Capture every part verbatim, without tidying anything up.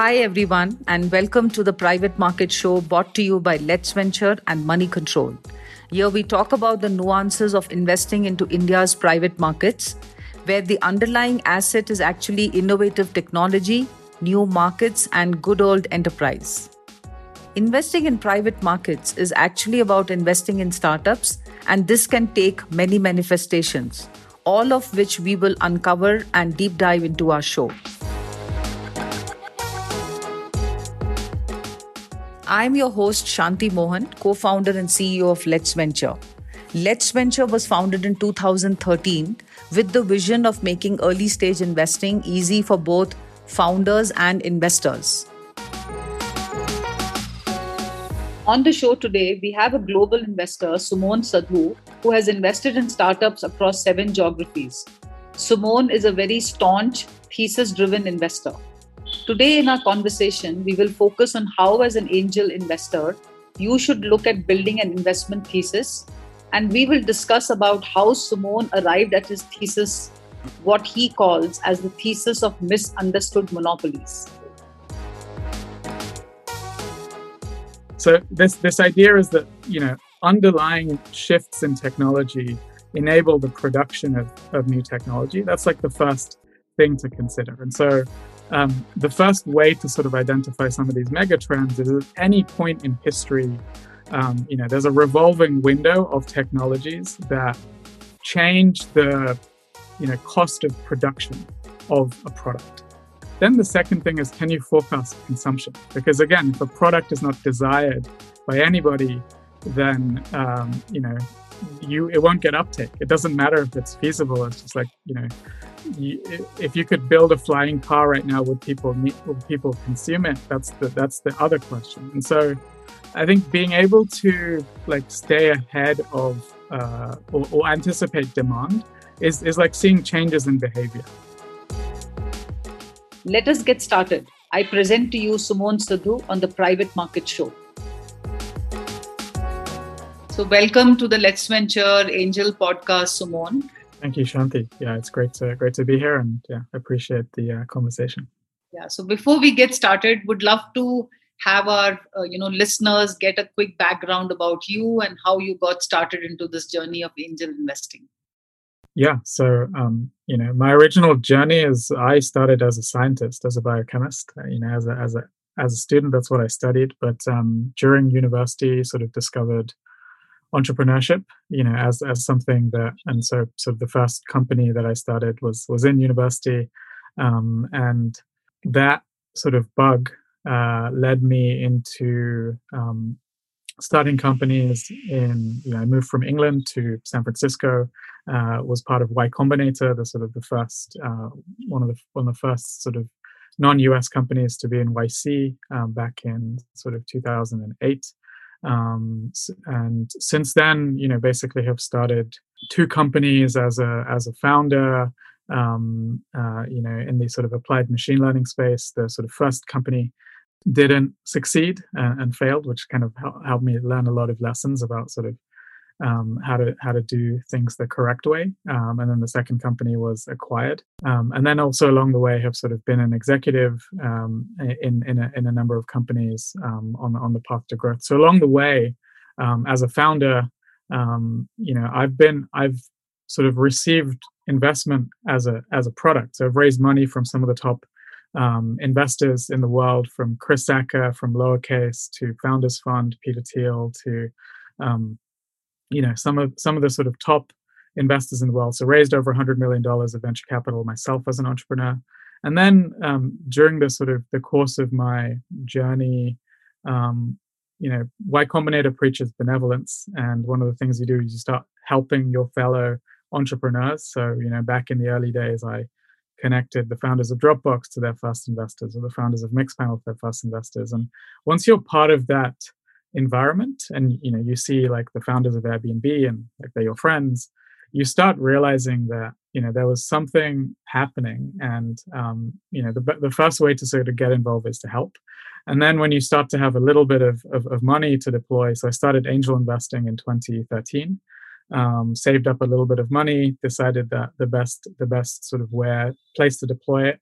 Hi, everyone, and welcome to the Private Market Show brought to you by Let's Venture and Money Control. Here we talk about the nuances of investing into India's private markets, where the underlying asset is actually innovative technology, new markets, and good old enterprise. Investing in private markets is actually about investing in startups, and this can take many manifestations, all of which we will uncover and deep dive into our show. I'm your host, Shanti Mohan, co-founder and C E O of Let's Venture. Let's Venture was founded in two thousand thirteen with the vision of making early-stage investing easy for both founders and investors. On the show today, we have a global investor, Sumon Sadhu, who has invested in startups across seven geographies. Sumon is a very staunch, thesis-driven investor. Today in our conversation, we will focus on how, as an angel investor, you should look at building an investment thesis. And we will discuss about how Sumon arrived at his thesis, what he calls as the thesis of misunderstood monopolies. So this, this idea is that, you know, underlying shifts in technology enable the production of, of new technology. That's like the first thing to consider. And so Um, the first way to sort of identify some of these mega trends is at any point in history, um, you know, there's a revolving window of technologies that change the, you know, cost of production of a product. Then the second thing is, can you forecast consumption? Because again, if a product is not desired by anybody, then, um, you know, you it won't get uptake. It doesn't matter if it's feasible. It's just like, you know, you, if you could build a flying car right now, would people need, would people consume it? That's the that's the other question. And so, I think being able to like stay ahead of uh, or, or anticipate demand is is like seeing changes in behavior. Let us get started. I present to you Sumon Sadhu on the Private Market Show. So welcome to the Let's Venture Angel podcast, Sumon. Thank you, Shanti. Yeah, it's great to great to be here, and yeah, I appreciate the uh, conversation. Yeah. So before we get started, would love to have our uh, you know listeners get a quick background about you and how you got started into this journey of angel investing. Yeah. So um, you know, my original journey is I started as a scientist, as a biochemist. Uh, you know, as a as a as a student, that's what I studied. But um, during university, sort of discovered entrepreneurship, you know, as as something that, and so sort of the first company that I started was was in university, um, and that sort of bug uh, led me into um, starting companies. In you know, I moved from England to San Francisco, uh, was part of Y Combinator, the sort of the first uh, one of the one of the first sort of non-U S companies to be in Y C um, back in sort of two thousand eight. Um, and since then, you know, basically have started two companies as a as a founder, um, uh, you know, in the sort of applied machine learning space. The sort of first company didn't succeed and, and failed, which kind of hel- helped me learn a lot of lessons about sort of um, how to how to do things the correct way. Um, and then the second company was acquired, um, and then also along the way have sort of been an executive um, in in a, in a number of companies um, on on the path to growth. So along the way, um, as a founder, um, you know, I've been I've sort of received investment as a as a product. So I've raised money from some of the top um, investors in the world, from Chris Sacca, from Lowercase, to Founders Fund, Peter Thiel, to um, you know, some of some of the sort of top investors in the world. So raised over one hundred million dollars of venture capital myself as an entrepreneur. And then um, during the sort of the course of my journey, um, you know, Y Combinator preaches benevolence. And one of the things you do is you start helping your fellow entrepreneurs. So, you know, back in the early days, I connected the founders of Dropbox to their first investors, or the founders of Mixpanel to their first investors. And once you're part of that environment, and you know, you see like the founders of Airbnb and like they're your friends, you start realizing that, you know, there was something happening. And um, you know, the the first way to sort of get involved is to help. And then when you start to have a little bit of of, of money to deploy, so I started angel investing in twenty thirteen. Um, saved up a little bit of money, decided that the best the best sort of where place to deploy it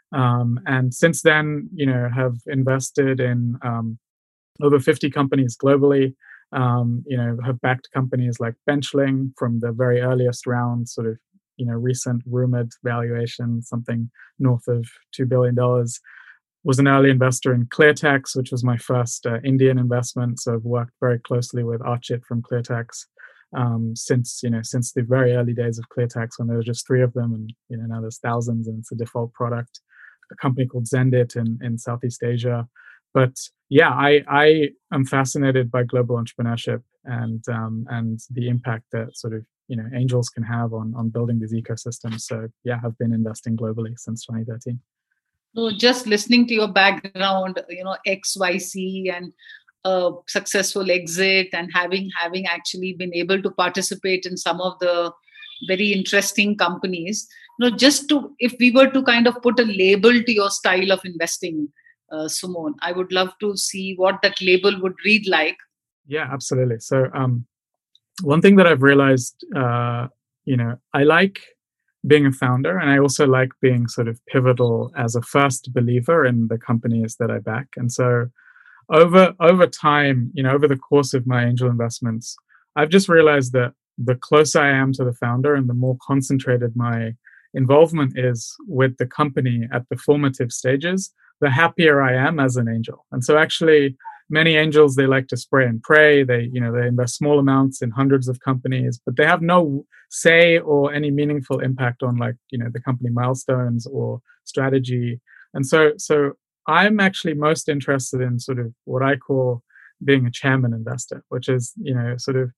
Um, and since then, you know, have invested in um, over fifty companies globally. Um, you know, have backed companies like Benchling from the very earliest round, sort of, you know, recent rumored valuation, something north of two billion dollars. Was an early investor in ClearTex, which was my first uh, Indian investment. So I've worked very closely with Archit from ClearTex um, since, you know, since the very early days of ClearTex, when there were just three of them, and, you know, now there's thousands and it's a default product. A company called Zendit in, in Southeast Asia. But yeah, I, I am fascinated by global entrepreneurship and um, and the impact that sort of, you know, angels can have on on building these ecosystems. So yeah, I've been investing globally since twenty thirteen. So just listening to your background, you know, X Y C and a successful exit, and having having actually been able to participate in some of the very interesting companies, you know, just to, if we were to kind of put a label to your style of investing, uh, Sumon, I would love to see what that label would read like. Yeah, absolutely. So um, one thing that I've realized, uh, you know, I like being a founder, and I also like being sort of pivotal as a first believer in the companies that I back. And so over over time, you know, over the course of my angel investments, I've just realized that the closer I am to the founder and the more concentrated my involvement is with the company at the formative stages, the happier I am as an angel. And so actually, many angels, they like to spray and pray. They, you know, they invest small amounts in hundreds of companies, but they have no say or any meaningful impact on, like, you know, the company milestones or strategy. And so, so I'm actually most interested in sort of what I call being a chairman investor, which is, you know, sort of,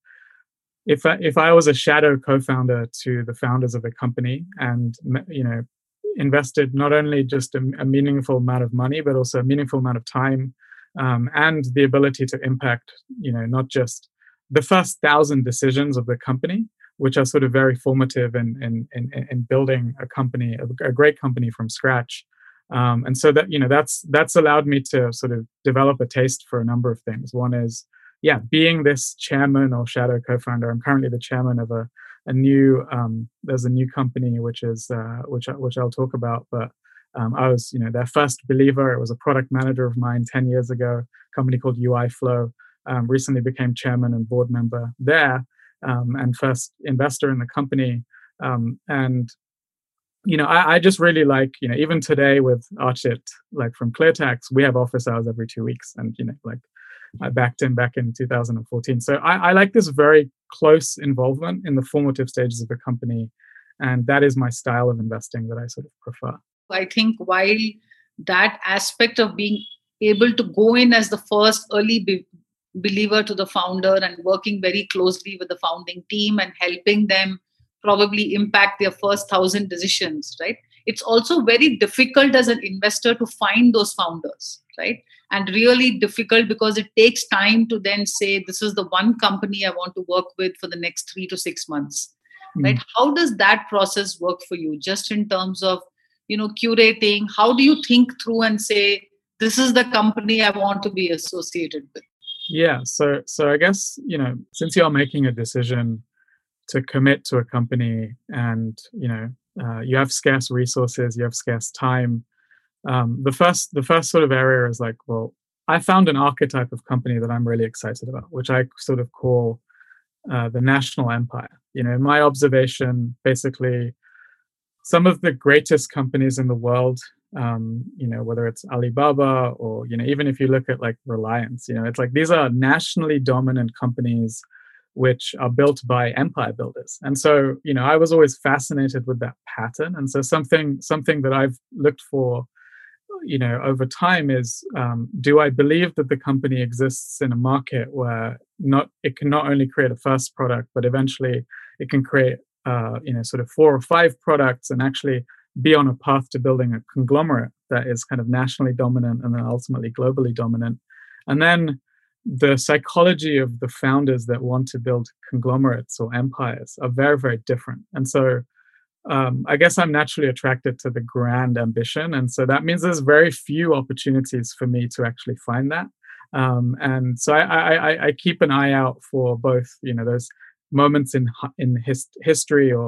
if I, if I was a shadow co-founder to the founders of a company and, you know, invested not only just a, a meaningful amount of money, but also a meaningful amount of time, um, and the ability to impact, you know, not just the first thousand decisions of the company, which are sort of very formative in in in, in building a company, a, a great company from scratch. Um, and so that, you know, that's that's allowed me to sort of develop a taste for a number of things. One is, yeah, being this chairman or shadow co-founder. I'm currently the chairman of a a new um, there's a new company which is uh, which which I'll talk about, but um, I was, you know, their first believer. It was a product manager of mine ten years ago. A company called U I Flow. Um, recently became chairman and board member there, um, and first investor in the company. Um, and you know, I, I just really like, you know, even today with Archit, like from ClearTex, we have office hours every two weeks, and you know, like I backed him back in two thousand fourteen. So I, I like this very close involvement in the formative stages of a company, and that is my style of investing that I sort of prefer. I think while that aspect of being able to go in as the first early be- believer to the founder and working very closely with the founding team and helping them probably impact their first thousand decisions, right? It's also very difficult as an investor to find those founders, right? And really difficult because it takes time to then say, this is the one company I want to work with for the next three to six months, mm. right? How does that process work for you? Just in terms of, you know, curating, how do you think through and say, this is the company I want to be associated with? Yeah. So, so I guess, you know, since you're making a decision to commit to a company and, you know, uh, you have scarce resources, you have scarce time. Um, the first, the first sort of area is like, well, I found an archetype of company that I'm really excited about, which I sort of call uh, the national empire. You know, in my observation, basically, some of the greatest companies in the world, um, you know, whether it's Alibaba or, you know, even if you look at like Reliance, you know, it's like these are nationally dominant companies which are built by empire builders. And so, you know, I was always fascinated with that pattern. And so something something that I've looked for, you know, over time is, um, do I believe that the company exists in a market where not it can not only create a first product, but eventually it can create, uh, you know, sort of four or five products and actually be on a path to building a conglomerate that is kind of nationally dominant and then ultimately globally dominant. And then the psychology of the founders that want to build conglomerates or empires are very, very different. And so um, I guess I'm naturally attracted to the grand ambition. And so that means there's very few opportunities for me to actually find that. Um, and so I, I, I keep an eye out for both, you know, those moments in in his, history or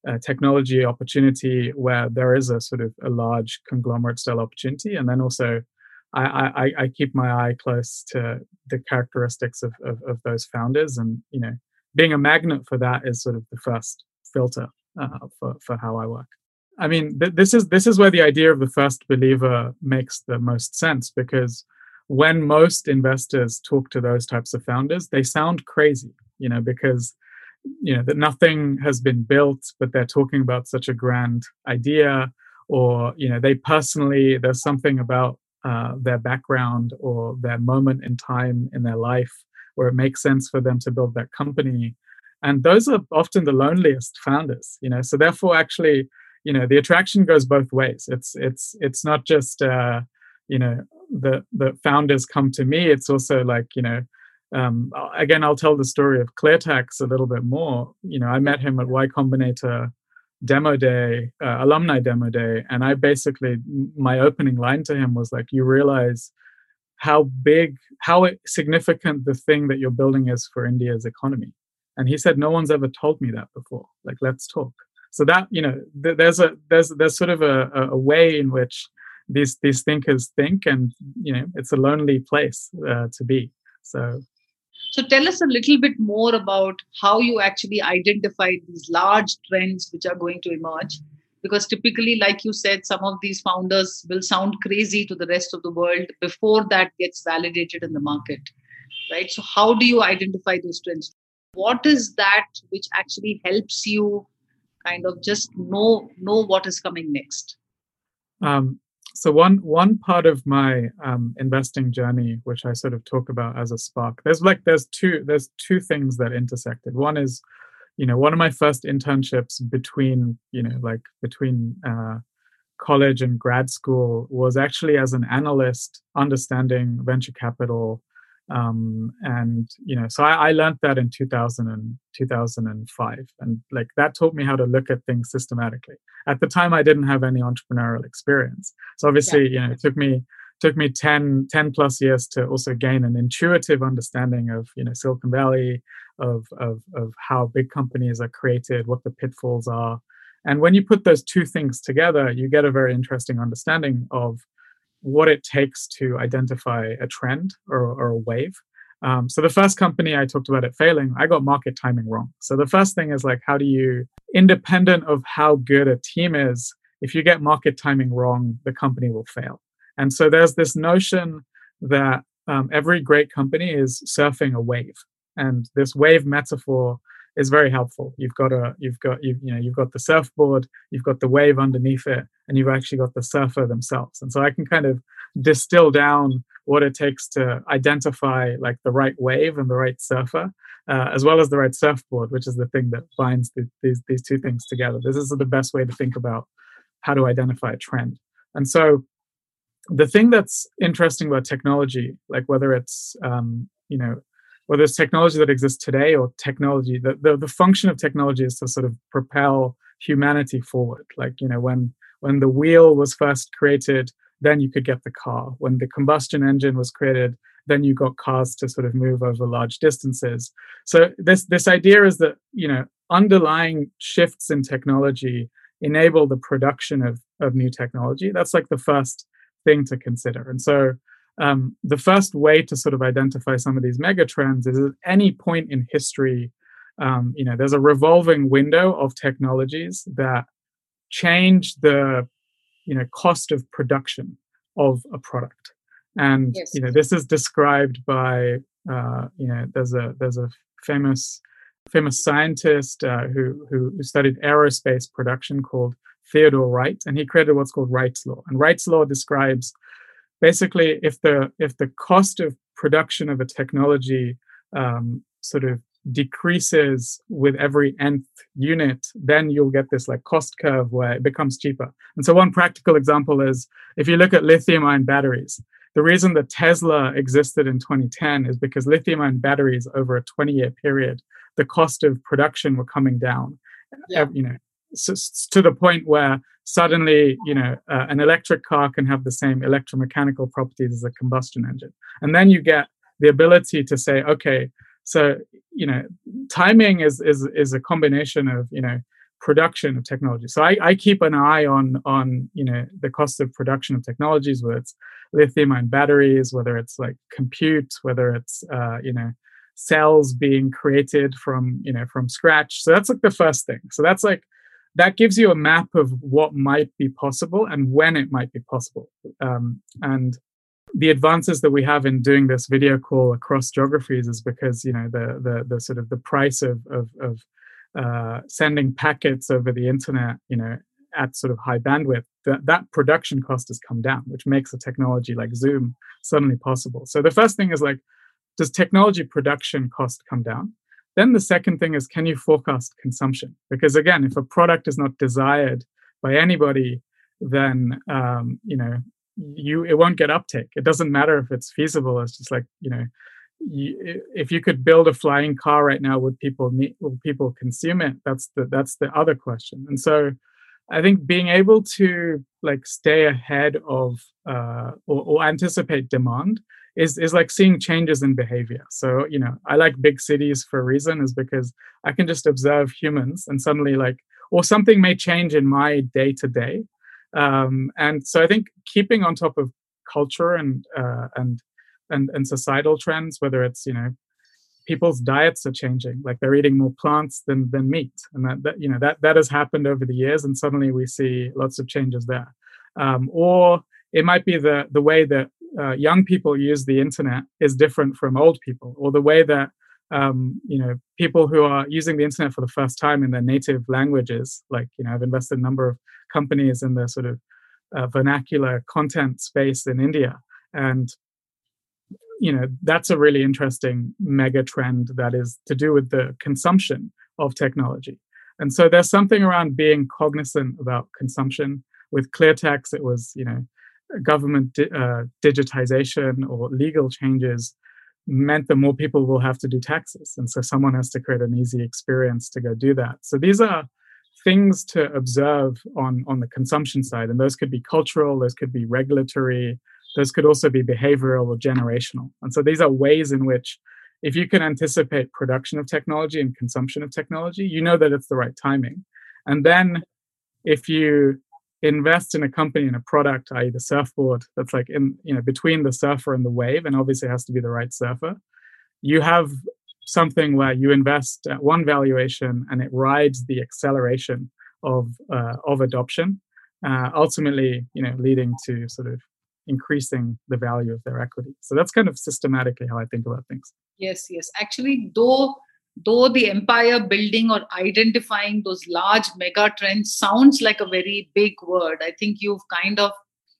uh, technology opportunity where there is a sort of a large conglomerate style opportunity. And then also I, I, I keep my eye close to the characteristics of, of, of those founders. And, you know, being a magnet for that is sort of the first filter uh, for, for how I work. I mean, th- this is this is where the idea of the first believer makes the most sense, because when most investors talk to those types of founders, they sound crazy, you know, because, you know, that nothing has been built, but they're talking about such a grand idea, or, you know, they personally, there's something about uh, their background or their moment in time in their life where it makes sense for them to build that company. And those are often the loneliest founders, you know, so therefore actually, you know, the attraction goes both ways. It's it's it's not just uh, you know, the the founders come to me. It's also like, you know, um, again, I'll tell the story of ClearTax a little bit more. You know, I met him at Y Combinator demo day, uh, alumni demo day, and I basically, my opening line to him was like, "You realize how big, how significant the thing that you're building is for India's economy." And he said, "No one's ever told me that before. Like, let's talk." So that, you know, th- there's a there's there's sort of a, a way in which these these thinkers think, and, you know, it's a lonely place uh, to be. So, so tell us a little bit more about how you actually identified these large trends which are going to emerge, because typically, like you said, some of these founders will sound crazy to the rest of the world before that gets validated in the market, right? So how do you identify those trends? What is that which actually helps you kind of just know know what is coming next? Um, so one one part of my um, investing journey, which I sort of talk about as a spark, there's like there's two there's two things that intersected. One is, you know, one of my first internships between, you know, like between uh, college and grad school was actually as an analyst understanding venture capital. Um, and, you know, so I, I learned that in two thousand and two thousand five. And like that taught me how to look at things systematically. At the time, I didn't have any entrepreneurial experience. So obviously, yeah. you know, it took me took me ten, ten plus years to also gain an intuitive understanding of, you know, Silicon Valley, of, of, of how big companies are created, what the pitfalls are. And when you put those two things together, you get a very interesting understanding of what it takes to identify a trend or, or a wave. Um, so the first company I talked about it failing, I got market timing wrong. So the first thing is like, how do you, independent of how good a team is, if you get market timing wrong, the company will fail. And so there's this notion that um, every great company is surfing a wave. And this wave metaphor is very helpful. You've got a, you've got, you you know, you've got the surfboard, you've got the wave underneath it, and you've actually got the surfer themselves. And so I can kind of distill down what it takes to identify like the right wave and the right surfer, uh, as well as the right surfboard, which is the thing that binds the, these these two things together. This is the best way to think about how to identify a trend. And so the thing that's interesting about technology, like whether it's um, you know, whether it's technology that exists today or technology, the, the, the function of technology is to sort of propel humanity forward. Like, you know, when when the wheel was first created, then you could get the car. When the combustion engine was created, then you got cars to sort of move over large distances. So this this idea is that, you know, underlying shifts in technology enable the production of, of new technology. That's like the first thing to consider. And so Um, the first way to sort of identify some of these mega trends is at any point in history, um, you know, there's a revolving window of technologies that change the, you know, cost of production of a product. And, yes. you know, this is described by, uh, you know, there's a there's a famous famous scientist uh, who, who who studied aerospace production called Theodore Wright, and he created what's called Wright's law. And Wright's law describes basically, if the if the cost of production of a technology um, sort of decreases with every nth unit, then you'll get this like cost curve where it becomes cheaper. And so one practical example is if you look at lithium-ion batteries, the reason that Tesla existed in twenty ten is because lithium-ion batteries over a twenty-year period, the cost of production were coming down. Yeah. You know, so, to the point where suddenly, you know, uh, an electric car can have the same electromechanical properties as a combustion engine. And then you get the ability to say, okay, so, you know, timing is is is a combination of, you know, production of technology. So I, I keep an eye on on you know the cost of production of technologies, whether it's lithium-ion batteries, whether it's like compute, whether it's uh, you know cells being created from you know from scratch. So that's like the first thing. So that's like that gives you a map of what might be possible and when it might be possible. Um, and the advances that we have in doing this video call across geographies is because you know the the the sort of the price of of, of uh, sending packets over the internet, you know, at sort of high bandwidth, that that production cost has come down, which makes a technology like Zoom suddenly possible. So the first thing is like, does technology production cost come down? Then the second thing is, can you forecast consumption? Because again, if a product is not desired by anybody, then um, you know you it won't get uptake. It doesn't matter if it's feasible. It's just like you know. You, if you could build a flying car right now, would people need, will people consume it? That's the that's the other question. And so, I think being able to like stay ahead of uh, or, or anticipate demand is is like seeing changes in behavior. So you know, I like big cities for a reason, is because I can just observe humans and suddenly like, or something may change in my day to day. And so I think keeping on top of culture and uh, and And, and societal trends, whether it's, you know, people's diets are changing, like they're eating more plants than than meat. And that, that you know, that, that has happened over the years, and suddenly we see lots of changes there. Um, or it might be the, the way that uh, young people use the internet is different from old people, or the way that, um, you know, people who are using the internet for the first time in their native languages, like, you know, I've invested in a number of companies in the sort of uh, vernacular content space in India. And you know, that's a really interesting mega trend that is to do with the consumption of technology. And so there's something around being cognizant about consumption. With ClearTax, it was, you know, government di- uh, digitization or legal changes meant that more people will have to do taxes. And so someone has to create an easy experience to go do that. So these are things to observe on, on the consumption side. And those could be cultural, those could be regulatory, those could also be behavioral or generational. And so these are ways in which, if you can anticipate production of technology and consumption of technology, you know that it's the right timing. And then if you invest in a company, in a product, that is the surfboard, that's like in, you know, between the surfer and the wave, and obviously it has to be the right surfer, you have something where you invest at one valuation and it rides the acceleration of uh, of adoption, uh, ultimately, you know, leading to sort of increasing the value of their equity. So that's kind of systematically how I think about things. Yes, yes. Actually, though though the empire building or identifying those large mega trends sounds like a very big word, I think you've kind of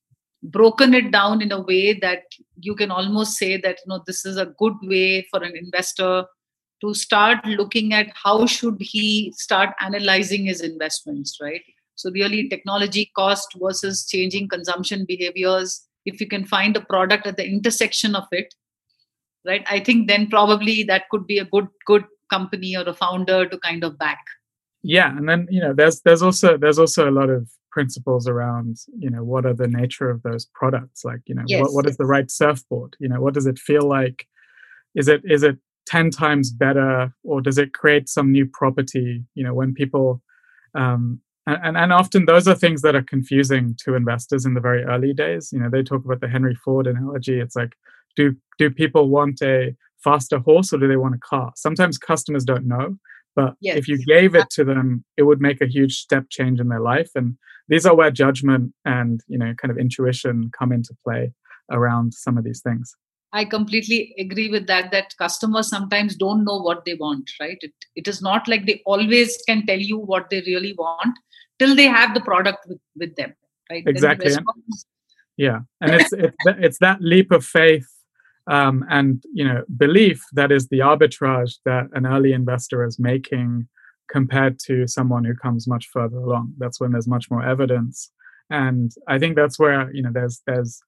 broken it down in a way that you can almost say that, you know, this is a good way for an investor to start looking at how should he start analyzing his investments, right? So really technology cost versus changing consumption behaviors. If you can find a product at the intersection of it, right, I think then probably that could be a good good company or a founder to kind of back. Yeah, and then you know, there's there's also there's also a lot of principles around, you know, what are the nature of those products? Like, you know, yes, what, what yes. is the right surfboard? You know, what does it feel like? Is it is it ten times better, or does it create some new property? You know, when people um, And, and often those are things that are confusing to investors in the very early days. You know, they talk about the Henry Ford analogy. It's like, do do people want a faster horse or do they want a car? Sometimes customers don't know, but yes. if you gave it to them, it would make a huge step change in their life. And these are where judgment and, you know, kind of intuition come into play around some of these things. I completely agree with that, that customers sometimes don't know what they want, right? It, it is not like they always can tell you what they really want till they have the product with, with them, right? Exactly. The response... Yeah. And it's, it's, it's that leap of faith um, and, you know, belief that is the arbitrage that an early investor is making compared to someone who comes much further along. That's when there's much more evidence. And I think that's where, you know, there's, there's,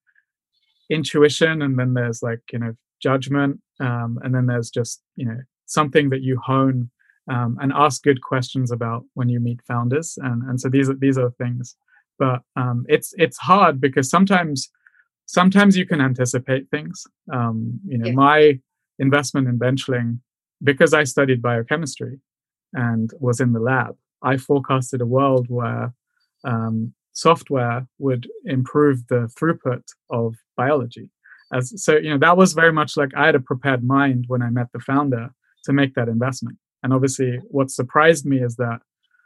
intuition, and then there's like, you know, judgment, um, and then there's just, you know, something that you hone um, and ask good questions about when you meet founders, and and so these are these are things. But um, it's it's hard because sometimes sometimes you can anticipate things. Um, you know, yeah. My investment in Benchling, because I studied biochemistry and was in the lab, I forecasted a world where um, software would improve the throughput of biology. As so, you know, that was very much like I had a prepared mind when I met the founder to make that investment. And obviously, what surprised me is that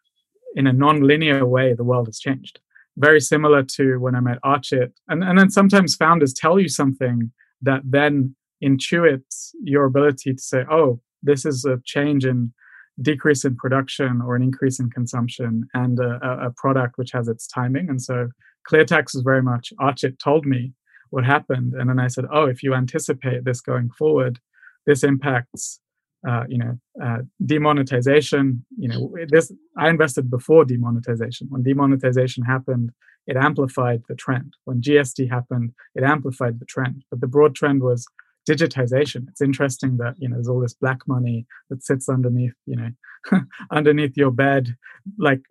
in a non-linear way, the world has changed. Very similar to when I met Archit. And, and then sometimes founders tell you something that then intuits your ability to say, oh, this is a change in decrease in production or an increase in consumption and a, a product which has its timing. And so ClearTax is very much, Archit told me what happened. And then I said, oh, if you anticipate this going forward, this impacts Uh, you know, uh, demonetization. You know, this I invested before demonetization. When demonetization happened, it amplified the trend. When G S T happened, it amplified the trend. But the broad trend was digitization. It's interesting that, you know, there's all this black money that sits underneath, you know, underneath your bed. Like,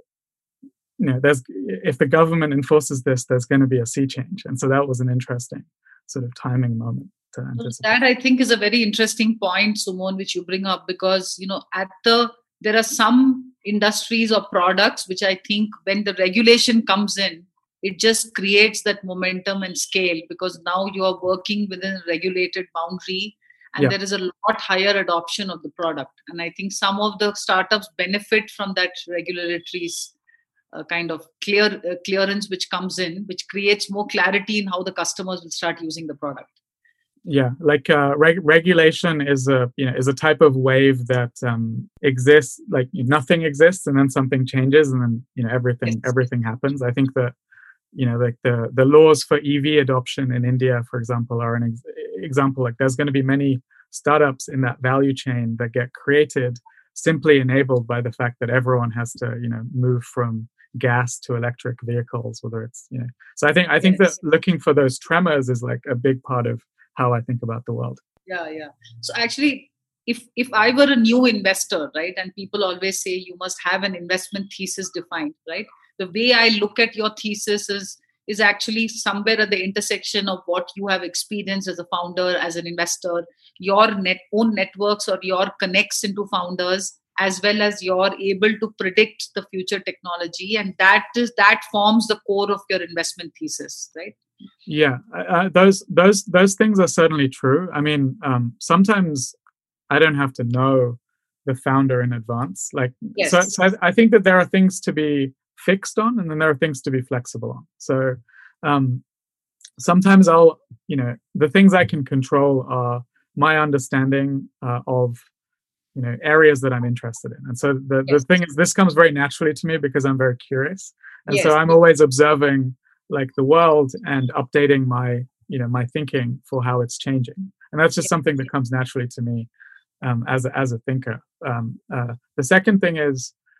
you know, there's if the government enforces this, there's going to be a sea change. And so that was an interesting sort of timing moment. That I think is a very interesting point, Sumon, which you bring up, because, you know, at the there are some industries or products which I think when the regulation comes in, it just creates that momentum and scale, because now you are working within a regulated boundary and yeah. there is a lot higher adoption of the product. And I think some of the startups benefit from that regulatory uh, kind of clear uh, clearance which comes in, which creates more clarity in how the customers will start using the product. Yeah, like uh, reg- regulation is a you know is a type of wave that um, exists. Like nothing exists, and then something changes, and then you know everything yes. everything happens. I think that you know like the the laws for E V adoption in India, for example, are an ex- example. Like there's going to be many startups in that value chain that get created simply enabled by the fact that everyone has to you know move from gas to electric vehicles, whether it's you know. So I think I think yes. that looking for those tremors is like a big part of how I think about the world. Yeah, yeah. So actually, if if I were a new investor, right, and people always say you must have an investment thesis defined, right? The way I look at your thesis is is actually somewhere at the intersection of what you have experienced as a founder, as an investor, your net own networks or your connects into founders, as well as you're able to predict the future technology, and that is that forms the core of your investment thesis, right? Yeah, uh, those those those things are certainly true. I mean, um, sometimes I don't have to know the founder in advance. Like, yes. so, so I, I think that there are things to be fixed on, and then there are things to be flexible on. So um, sometimes I'll, you know, the things I can control are my understanding uh, of, you know, areas that I'm interested in. And so the yes. the thing is, this comes very naturally to me because I'm very curious, and yes. so I'm always observing like the world and updating my you know my thinking for how it's changing, and that's just something that comes naturally to me um, as a, as a thinker. Um, uh, the second thing is,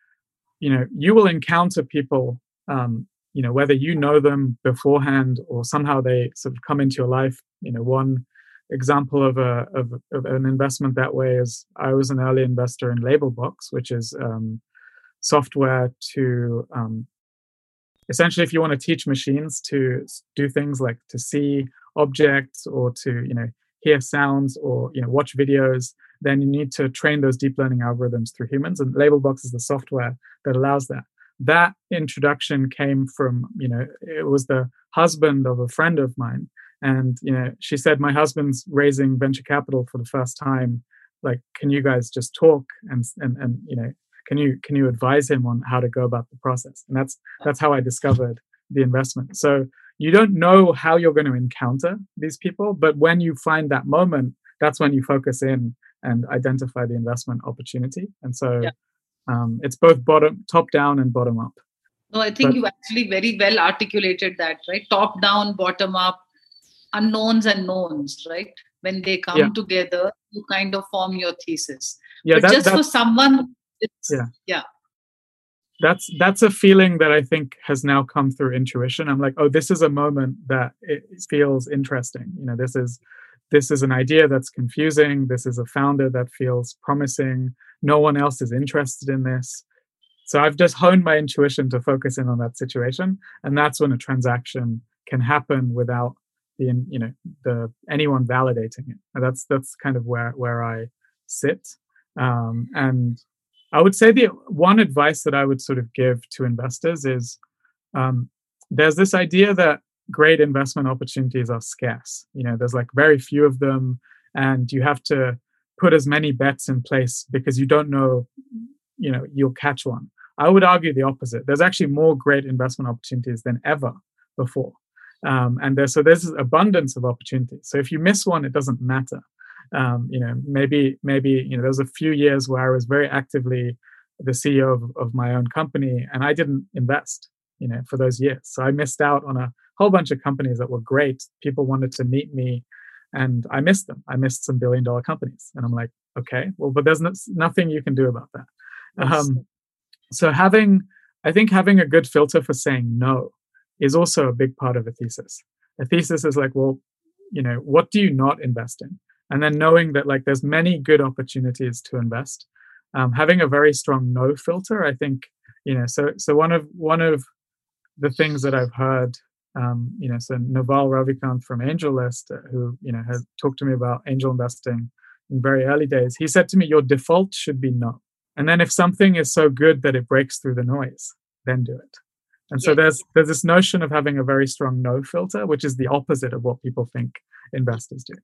you know, you will encounter people, um, you know, whether you know them beforehand or somehow they sort of come into your life. You know, one example of a of, of an investment that way is I was an early investor in Labelbox, which is um, software to um, essentially, if you want to teach machines to do things like to see objects or to, you know, hear sounds or, you know, watch videos, then you need to train those deep learning algorithms through humans. And Labelbox is the software that allows that. That introduction came from, you know, it was the husband of a friend of mine. And, you know, she said, my husband's raising venture capital for the first time. Like, can you guys just talk and, and, and you know, Can you can you advise him on how to go about the process? And that's that's how I discovered the investment. So you don't know how you're going to encounter these people, but when you find that moment, that's when you focus in and identify the investment opportunity. And so yeah. um, it's both bottom, top down and bottom up. No, I think but, you actually very well articulated that, right? Top down, bottom up, unknowns and knowns, right? When they come yeah. together, you kind of form your thesis. Yeah, but that, just for someone. It's, yeah. yeah. That's that's a feeling that I think has now come through intuition. I'm like, oh, this is a moment that it feels interesting. You know, this is this is an idea that's confusing. This is a founder that feels promising. No one else is interested in this. So I've just honed my intuition to focus in on that situation, and that's when a transaction can happen without the you know the anyone validating it. And that's that's kind of where where I sit, um, and. I would say the one advice that I would sort of give to investors is um, there's this idea that great investment opportunities are scarce. You know, there's like very few of them, and you have to put as many bets in place because you don't know, you know, you'll catch one. I would argue the opposite. There's actually more great investment opportunities than ever before. Um, and there's, so there's abundance of opportunities. So if you miss one, it doesn't matter. Um, you know, maybe, maybe, you know, there was a few years where I was very actively the C E O of, of my own company, and I didn't invest, you know, for those years. So I missed out on a whole bunch of companies that were great. People wanted to meet me, and I missed them. I missed some billion dollar companies. And I'm like, okay, well, but there's no, nothing you can do about that. Um, so having, I think having a good filter for saying no is also a big part of a thesis. A thesis is like, well, you know, what do you not invest in? And then knowing that like there's many good opportunities to invest. Um, having a very strong no filter, I think, you know, so so one of one of the things that I've heard, um, you know, so Naval Ravikant from AngelList, uh, who, you know, has talked to me about angel investing in very early days, he said to me, your default should be no. And then if something is so good that it breaks through the noise, then do it. And so yes. there's there's this notion of having a very strong no filter, which is the opposite of what people think investors do.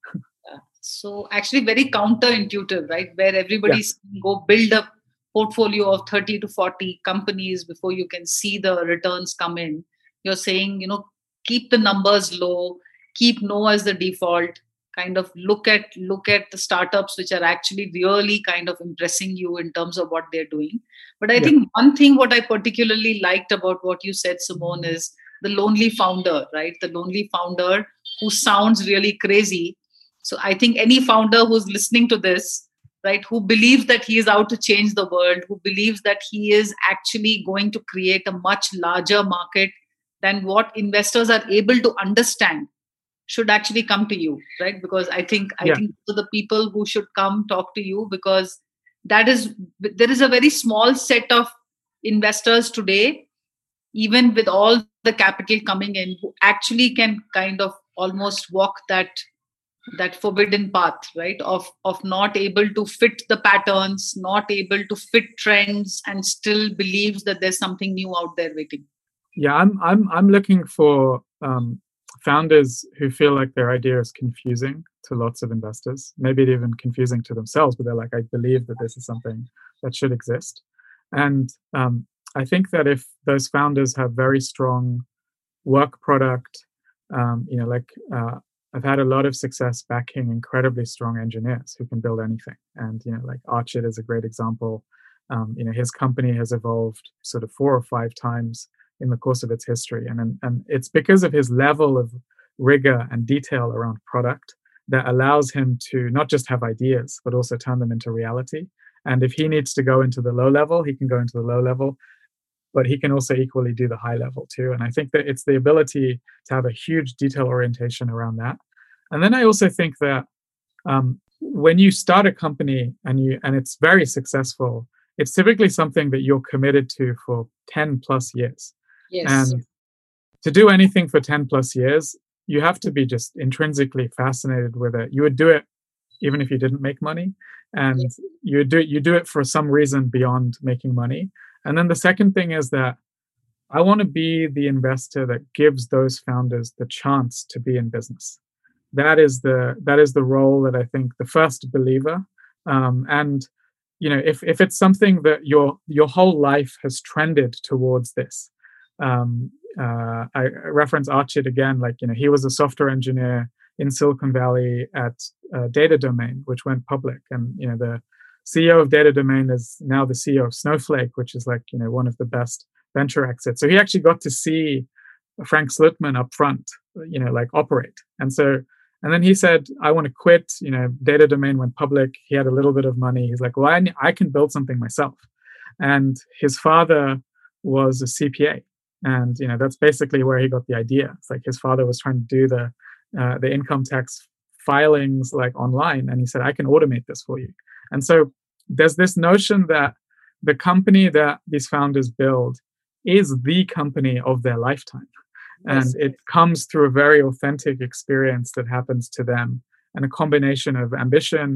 So actually very counterintuitive, right? Where everybody's yeah. go build a portfolio of thirty to forty companies before you can see the returns come in. You're saying, you know, keep the numbers low, keep no as the default, kind of look at look at the startups which are actually really kind of impressing you in terms of what they're doing. But I yeah. think one thing what I particularly liked about what you said, Sumon, is the lonely founder, right? The lonely founder who sounds really crazy. So I think any founder who's listening to this, right, who believes that he is out to change the world, who believes that he is actually going to create a much larger market than what investors are able to understand, should actually come to you, right? Because I think yeah. I think to the people who should come talk to you, because that is there is a very small set of investors today, even with all the capital coming in, who actually can kind of almost walk that that forbidden path, right? Of of not able to fit the patterns, not able to fit trends, and still believes that there's something new out there waiting. Yeah, I'm I'm I'm looking for um, founders who feel like their idea is confusing to lots of investors, maybe even confusing to themselves, but they're like, I believe that this is something that should exist. And um, I think that if those founders have very strong work product, um, you know, like uh, I've had a lot of success backing incredibly strong engineers who can build anything. And, you know, like Archit is a great example. Um, you know, his company has evolved sort of four or five times in the course of its history. And, and, and it's because of his level of rigor and detail around product that allows him to not just have ideas, but also turn them into reality. And if he needs to go into the low level, he can go into the low level, but he can also equally do the high level too. And I think that it's the ability to have a huge detail orientation around that. And then I also think that um, when you start a company and you and it's very successful, it's typically something that you're committed to for ten plus years. Yes. And to do anything for ten plus years, you have to be just intrinsically fascinated with it. You would do it even if you didn't make money. And yes. you do you do it for some reason beyond making money. And then the second thing is that I want to be the investor that gives those founders the chance to be in business. That is the that is the role that I think the first believer. Um, and you know, if if it's something that your your whole life has trended towards this, um, uh, I, I reference Archit again. Like you know, he was a software engineer in Silicon Valley at uh, Data Domain, which went public, and you know the C E O of Data Domain is now the C E O of Snowflake, which is like, you know, one of the best venture exits. So he actually got to see Frank Slootman up front, you know, like operate. And so, and then he said, I want to quit, you know, Data Domain went public. He had a little bit of money. He's like, well, I, I can build something myself. And his father was a C P A. And, you know, that's basically where he got the idea. It's like his father was trying to do the, uh, the income tax filings like online. And he said, I can automate this for you. And so there's this notion that the company that these founders build is the company of their lifetime. Yes. And it comes through a very authentic experience that happens to them and a combination of ambition,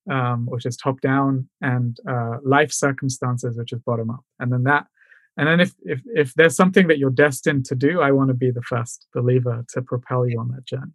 um, which is top down, and uh, life circumstances, which is bottom up. And then that, and then if if if there's something that you're destined to do, I want to be the first believer to propel you on that journey.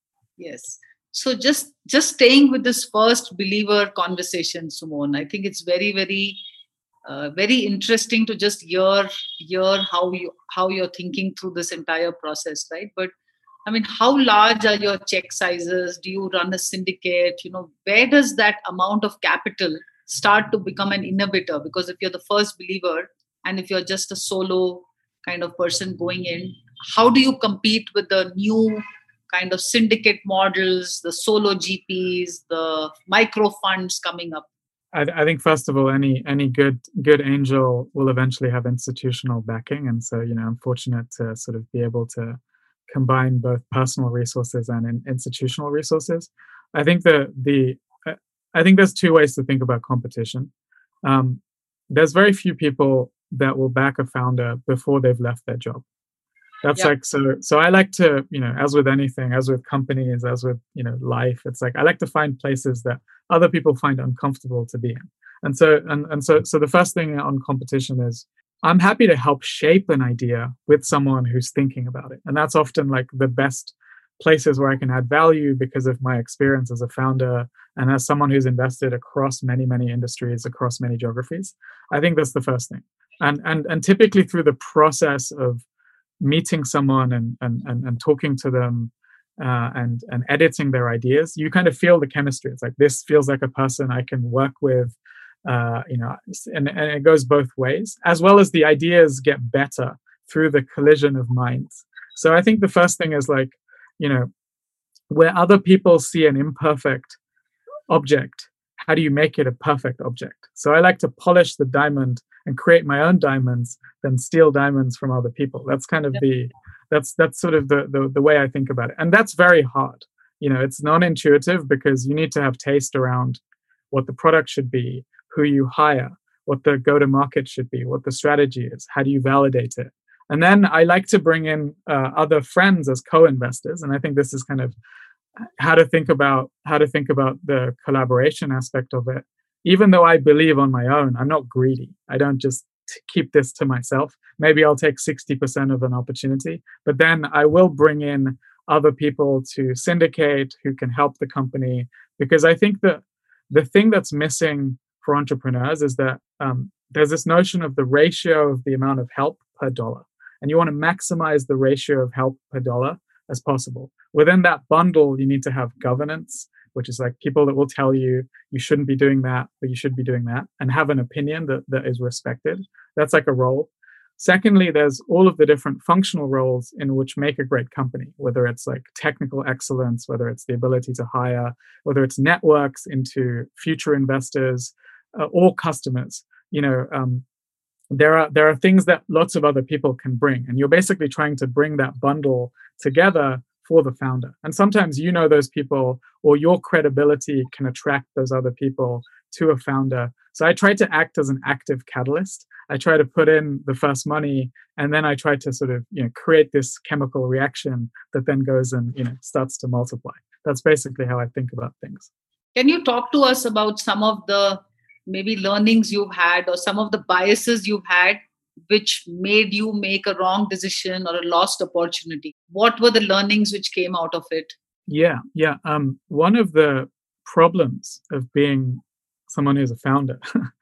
Yes. So just just staying with this first believer conversation, Sumon, I think it's very very uh, very interesting to just hear hear how you how you're thinking through this entire process, right? But I mean, how large are your check sizes? Do you run a syndicate? You know, where does that amount of capital start to become an inhibitor? Because if you're the first believer and if you're just a solo kind of person going in, how do you compete with the new kind of syndicate models, the solo G Ps, the micro funds coming up? I, I think first of all, any any good good angel will eventually have institutional backing, and so you know, I'm fortunate to sort of be able to combine both personal resources and in institutional resources. I think the the I think there's two ways to think about competition. Um, there's very few people that will back a founder before they've left their job. That's yep. like so. So I like to, you know, as with anything, as with companies, as with you know life, it's like I like to find places that other people find uncomfortable to be in. And so and and so so the first thing on competition is I'm happy to help shape an idea with someone who's thinking about it. And that's often like the best places where I can add value because of my experience as a founder and as someone who's invested across many, many industries, across many geographies. I think that's the first thing. And and and typically through the process of meeting someone and and and, and talking to them uh, and and editing their ideas, you kind of feel the chemistry. It's like, this feels like a person I can work with. Uh, you know, and, and it goes both ways, as well as the ideas get better through the collision of minds. So I think the first thing is like, you know, where other people see an imperfect object, how do you make it a perfect object? So I like to polish the diamond and create my own diamonds, then steal diamonds from other people. That's kind of the, that's that's sort of the, the the way I think about it. And that's very hard. You know, it's non-intuitive because you need to have taste around what the product should be, who you hire, what the go-to-market should be, what the strategy is, how do you validate it? And then I like to bring in uh, other friends as co-investors. And I think this is kind of how to think about how to think about the collaboration aspect of it. Even though I believe on my own, I'm not greedy. I don't just t- keep this to myself. Maybe I'll take sixty percent of an opportunity, but then I will bring in other people to syndicate who can help the company. Because I think that the thing that's missing for entrepreneurs is that um, there's this notion of the ratio of the amount of help per dollar. And you want to maximize the ratio of help per dollar as possible. Within that bundle, you need to have governance, which is like people that will tell you you shouldn't be doing that, but you should be doing that, and have an opinion that, that is respected. That's like a role. Secondly, there's all of the different functional roles in which make a great company, whether it's like technical excellence, whether it's the ability to hire, whether it's networks into future investors, uh, or customers. You know, um, there are there are things that lots of other people can bring, and you're basically trying to bring that bundle together for the founder. And sometimes you know those people, or your credibility can attract those other people to a founder. So I try to act as an active catalyst. I try to put in the first money, and then I try to sort of, you know, create this chemical reaction that then goes and, you know, starts to multiply. That's basically how I think about things. Can you talk to us about some of the maybe learnings you've had or some of the biases you've had which made you make a wrong decision or a lost opportunity? What were the learnings which came out of it? Yeah, yeah. Um, one of the problems of being someone who's a founder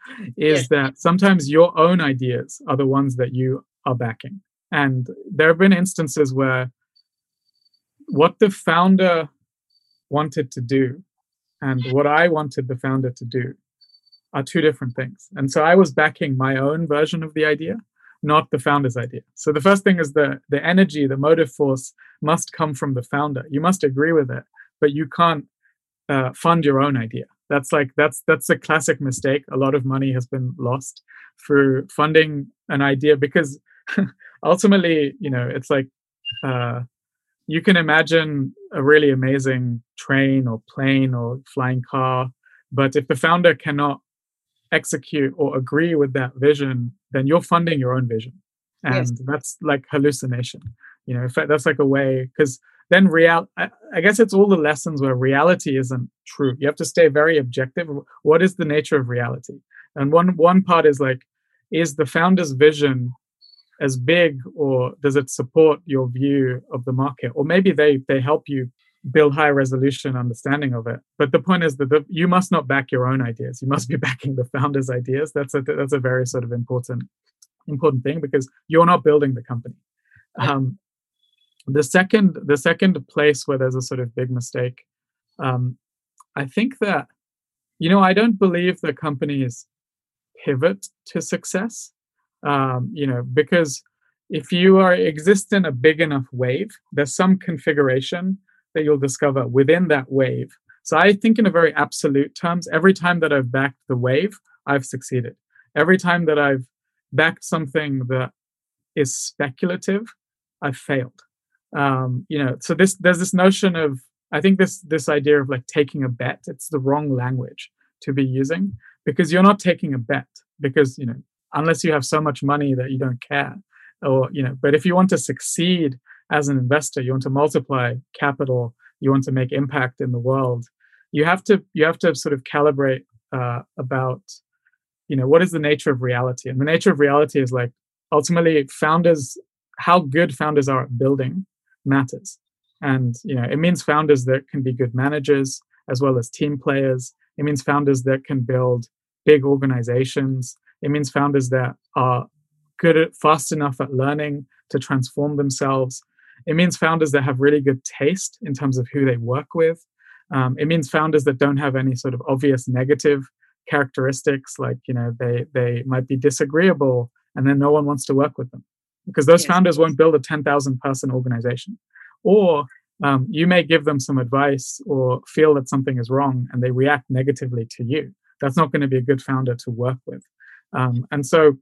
is yes. that sometimes your own ideas are the ones that you are backing. And there have been instances where what the founder wanted to do and what I wanted the founder to do are two different things. And so I was backing my own version of the idea, not the founder's idea. So the first thing is the the energy, the motive force must come from the founder. You must agree with it, but you can't uh, fund your own idea. That's like that's that's a classic mistake. A lot of money has been lost through funding an idea because ultimately, you know, it's like uh, you can imagine a really amazing train or plane or flying car, but if the founder cannot execute or agree with that vision, then you're funding your own vision. And yes. that's like hallucination. You know, in fact, that's like a way, because then real, I, I guess it's all the lessons where reality isn't true. You have to stay very objective. What is the nature of reality? And one one part is like, is the founder's vision as big, or does it support your view of the market? Or maybe they they help you build high resolution understanding of it. But the point is that the, you must not back your own ideas. You must be backing the founder's ideas. That's a that's a very sort of important important thing, because you're not building the company. Um, the second the second place where there's a sort of big mistake, um, I think that, you know, I don't believe that companies pivot to success. Um, you know, because if you are exist in a big enough wave, there's some configuration that you'll discover within that wave. So I think in a very absolute terms, every time that I've backed the wave, I've succeeded. Every time that I've backed something that is speculative, I've failed. Um, you know, so this there's this notion of, I think this this idea of like taking a bet, it's the wrong language to be using, because you're not taking a bet, because, you know, unless you have so much money that you don't care, or, you know, but if you want to succeed as an investor, you want to multiply capital, you want to make impact in the world, you have to you have to sort of calibrate uh, about, you know, what is the nature of reality. And the nature of reality is like, ultimately, founders, how good founders are at building matters. And, you know, it means founders that can be good managers as well as team players. It means founders that can build big organizations. It means founders that are good at, fast enough at learning to transform themselves. It means founders that have really good taste in terms of who they work with. Um, it means founders that don't have any sort of obvious negative characteristics, like, you know, they they might be disagreeable and then no one wants to work with them, because those yes. founders won't build a ten thousand person organization. Or um, you may give them some advice or feel that something is wrong and they react negatively to you. That's not going to be a good founder to work with. Um, and so,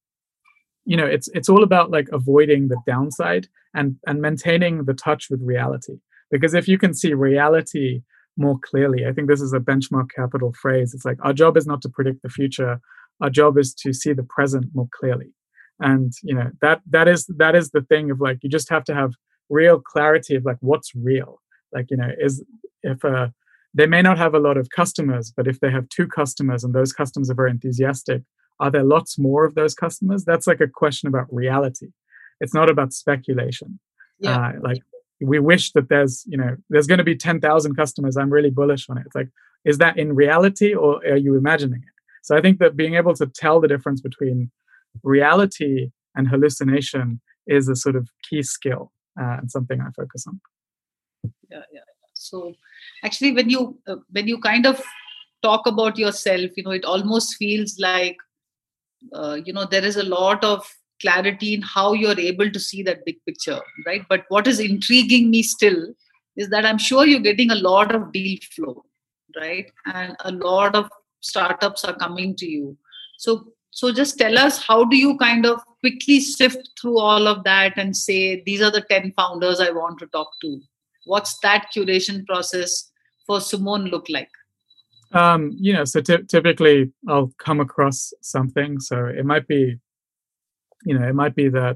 you know, it's it's all about like avoiding the downside and and maintaining the touch with reality. Because if you can see reality more clearly, I think this is a Benchmark Capital phrase. It's like, our job is not to predict the future. Our job is to see the present more clearly. And, you know, that that is that is the thing of like, you just have to have real clarity of like, what's real. Like, you know, is if uh, they may not have a lot of customers, but if they have two customers and those customers are very enthusiastic, are there lots more of those customers? That's like a question about reality. It's not about speculation. Yeah. Uh, like, we wish that there's, you know, there's going to be ten thousand customers. I'm really bullish on it. It's like, is that in reality or are you imagining it? So I think that being able to tell the difference between reality and hallucination is a sort of key skill uh, and something I focus on. Yeah, yeah. So actually, when you uh, when you kind of talk about yourself, you know, it almost feels like, uh, you know, there is a lot of clarity in how you're able to see that big picture, right? But what is intriguing me still is that I'm sure you're getting a lot of deal flow, right? And a lot of startups are coming to you. So, so just tell us, how do you kind of quickly sift through all of that and say, these are the ten founders I want to talk to? What's that curation process for Sumon look like? Um, you know, so t- typically I'll come across something. So it might be, you know, it might be that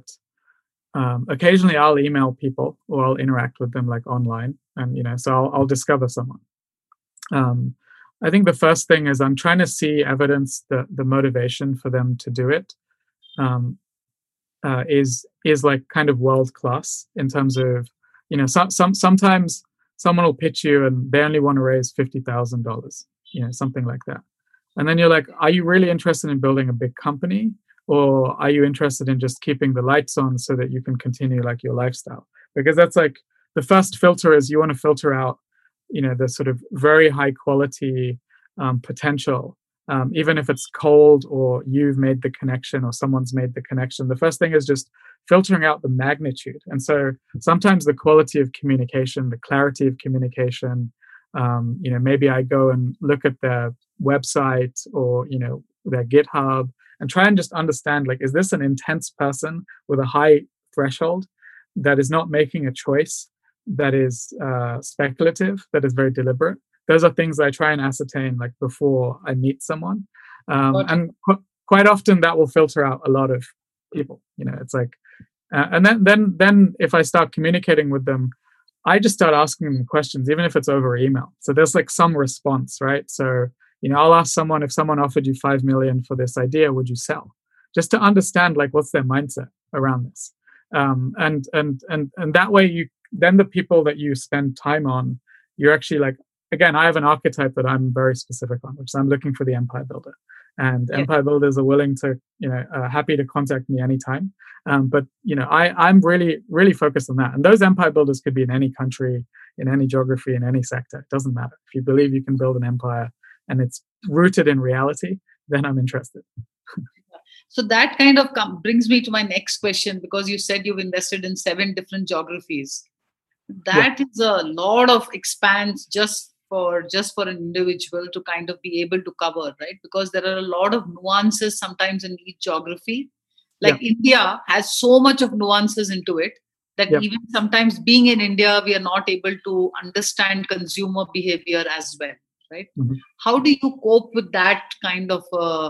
um, occasionally I'll email people or I'll interact with them like online, and, you know, so I'll, I'll discover someone. Um, I think the first thing is I'm trying to see evidence that the motivation for them to do it um, uh, is is like kind of world class in terms of, you know, some some sometimes someone will pitch you and they only want to raise fifty thousand dollars, you know, something like that, and then you're like, are you really interested in building a big company? Or are you interested in just keeping the lights on so that you can continue like your lifestyle? Because that's like the first filter is you want to filter out, you know, the sort of very high quality um, potential, um, even if it's cold or you've made the connection or someone's made the connection. The first thing is just filtering out the magnitude. And so sometimes the quality of communication, the clarity of communication, um, you know, maybe I go and look at their website or, you know, their GitHub, and try and just understand, like, is this an intense person with a high threshold that is not making a choice that is uh, speculative, that is very deliberate? Those are things I try and ascertain, like, before I meet someone. Um, okay. And qu- quite often that will filter out a lot of people. You know, it's like, uh, and then, then, then if I start communicating with them, I just start asking them questions, even if it's over email. So there's like some response, right? So, you know, I'll ask someone, if someone offered you five million for this idea, would you sell? Just to understand like what's their mindset around this. Um, and and and and that way you then the people that you spend time on, you're actually like, again, I have an archetype that I'm very specific on, which is I'm looking for the empire builder. And yeah. empire builders are willing to, you know, uh, happy to contact me anytime. Um, but, you know, I, I'm really, really focused on that. And those empire builders could be in any country, in any geography, in any sector. It doesn't matter. If you believe you can build an empire and it's rooted in reality, then I'm interested. So that kind of com- brings me to my next question, because you said you've invested in seven different geographies. That yeah. is a lot of expanse just for just for an individual to kind of be able to cover, right? Because there are a lot of nuances sometimes in each geography. Like yeah. India has so much of nuances into it that yeah. even sometimes being in India, we are not able to understand consumer behavior as well, right? Mm-hmm. How do you cope with that kind of uh,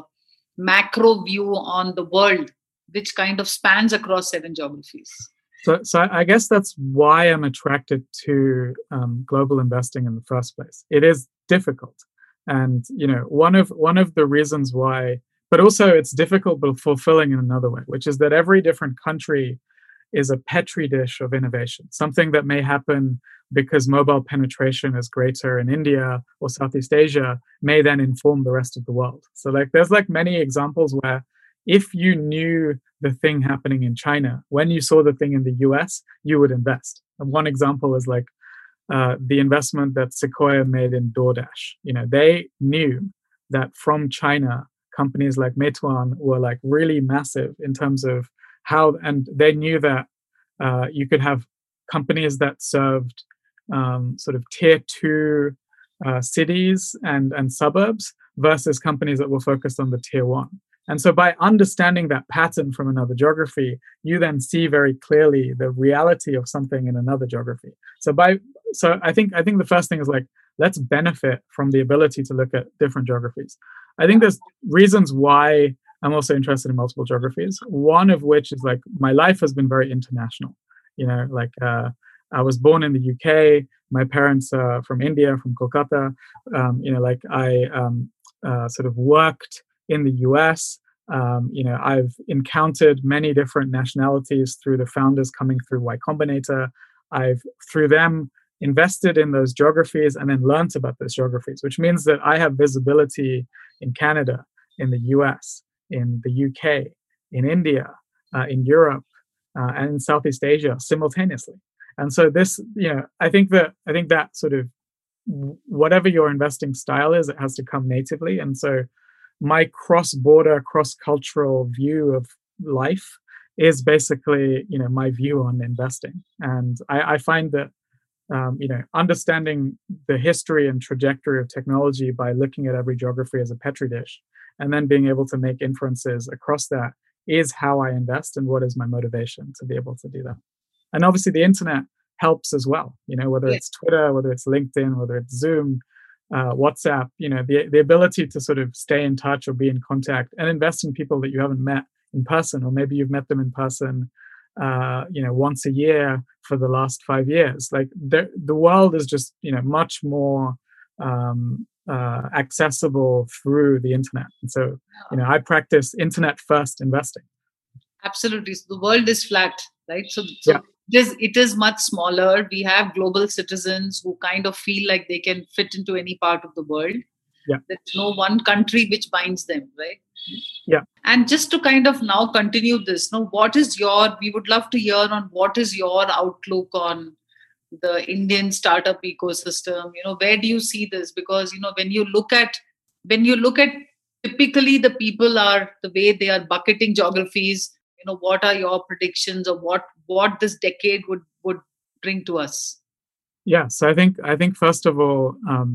macro view on the world, which kind of spans across seven geographies? So, so I guess that's why I'm attracted to um, global investing in the first place. It is difficult, and you know, one of one of the reasons why, but also it's difficult but fulfilling in another way, which is that every different country is a petri dish of innovation. Something that may happen because mobile penetration is greater in India or Southeast Asia may then inform the rest of the world. So, like, there's like many examples where if you knew the thing happening in China, when you saw the thing in the U S, you would invest. And one example is like uh, the investment that Sequoia made in DoorDash. You know, they knew that from China, companies like Meituan were like really massive in terms of how, and they knew that uh, you could have companies that served um, sort of tier two uh, cities and, and suburbs versus companies that were focused on the tier one. And so by understanding that pattern from another geography, you then see very clearly the reality of something in another geography. So by so I think I think the first thing is like, let's benefit from the ability to look at different geographies. I think there's reasons why I'm also interested in multiple geographies. One of which is like my life has been very international. You know, like uh, I was born in the U K. My parents are from India, from Kolkata. Um, you know, like I um, uh, sort of worked in the U S. Um, you know, I've encountered many different nationalities through the founders coming through Y Combinator. I've, through them, invested in those geographies and then learnt about those geographies, which means that I have visibility in Canada, in the U S, in the U K, in India, uh, in Europe, uh, and in Southeast Asia simultaneously. And so this, you know, I think that I think that sort of whatever your investing style is, it has to come natively. And so my cross-border, cross-cultural view of life is basically, you know, my view on investing. And I, I find that, um, you know, understanding the history and trajectory of technology by looking at every geography as a petri dish, and then being able to make inferences across that is how I invest and what is my motivation to be able to do that. And obviously the internet helps as well, you know, whether yeah. it's Twitter, whether it's LinkedIn, whether it's Zoom, Uh, WhatsApp, you know, the the ability to sort of stay in touch or be in contact and invest in people that you haven't met in person, or maybe you've met them in person, uh, you know, once a year for the last five years. Like the the world is just, you know, much more um, uh, accessible through the internet. And so, you know, I practice internet first investing. Absolutely. So the world is flat, right? So, so yeah. It is, it is much smaller. We have global citizens who kind of feel like they can fit into any part of the world. Yeah. There's no one country which binds them, right? Yeah. And just to kind of now continue this, now, what is your, we would love to hear on what is your outlook on the Indian startup ecosystem? You know, where do you see this? Because, you know, when you look at, when you look at typically the people are, the way they are bucketing geographies, you know, what are your predictions of what what this decade would would bring to us? Yeah, so I think I think first of all, um,